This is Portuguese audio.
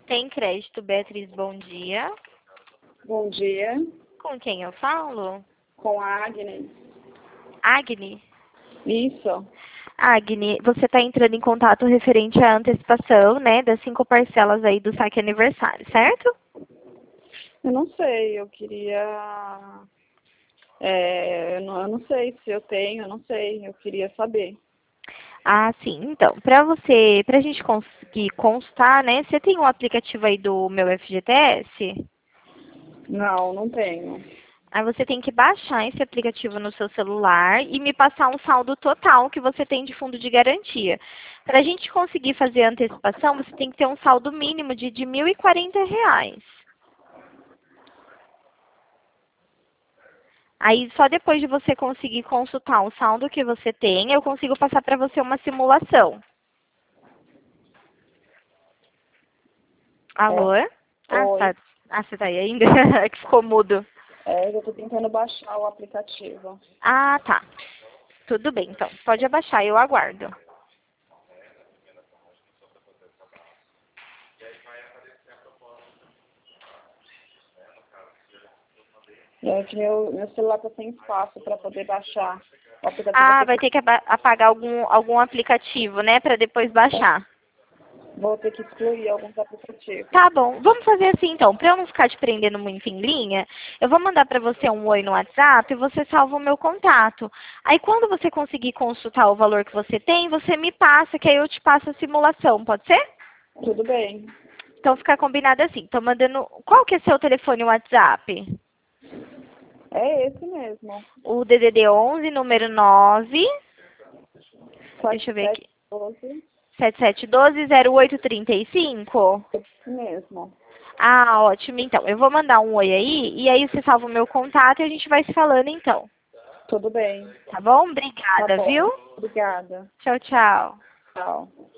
Tem crédito, Beatriz, bom dia. Bom dia, Com quem eu falo? com a Agnes. Agni? Isso, Agni, você está entrando em contato referente à antecipação, né, das 5 parcelas aí do saque aniversário, certo? eu não sei, eu queria. Eu não sei se eu tenho, eu não sei, eu queria saber. Ah, sim. Então, pra gente conseguir constar, né, você tem um aplicativo aí do meu FGTS? Não, não tenho. Aí você tem que baixar esse aplicativo no seu celular e me passar um saldo total que você tem de fundo de garantia. Para a gente conseguir fazer a antecipação, você tem que ter um saldo mínimo de R$ 1.040. Aí só depois de você conseguir consultar o saldo que você tem, eu consigo passar para você uma simulação. Alô? Ah, Oi, tá. Ah, você tá aí ainda? É que ficou mudo. eu tô tentando baixar o aplicativo. Ah, tá. Tudo bem, então. Pode abaixar, eu aguardo. É que meu celular tá sem espaço para poder baixar. O aplicativo Ah, aqui, vai ter que apagar algum aplicativo, né, para depois baixar. vou ter que excluir alguns aplicativos. Tá bom, vamos fazer assim então. Para eu não ficar te prendendo muito em linha, eu vou mandar para você um oi no WhatsApp e você salva o meu contato. Aí quando você conseguir consultar o valor que você tem, você me passa, que aí eu te passo a simulação, pode ser? Tudo bem. Então fica combinado assim. Tô mandando. Qual que é seu telefone WhatsApp? É esse mesmo. O DDD 11, número 9. Deixa eu ver aqui. 4712. 7712-0835. Esse mesmo. Ah, ótimo. Então, eu vou mandar um oi aí, e aí você salva o meu contato e a gente vai se falando então. Tudo bem. Tá bom? Tá Obrigada, bom. viu? Obrigada. Tchau, tchau. Tchau.